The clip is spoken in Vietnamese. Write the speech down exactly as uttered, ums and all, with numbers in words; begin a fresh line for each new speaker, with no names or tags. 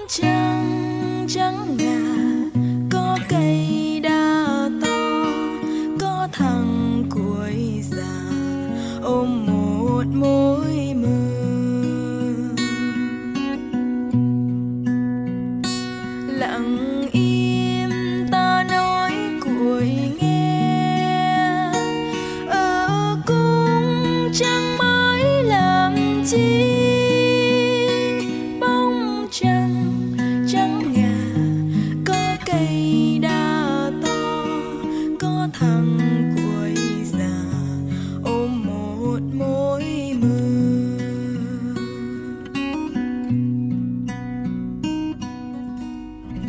trăng trắng ngà, có cây đa to, có thằng cuối già ôm một mối mơ. Lặng im ta nói cuối nghe, ở cung trăng mãi làm chi. Bóng trăng trắng ngà, có cây đa to, có thằng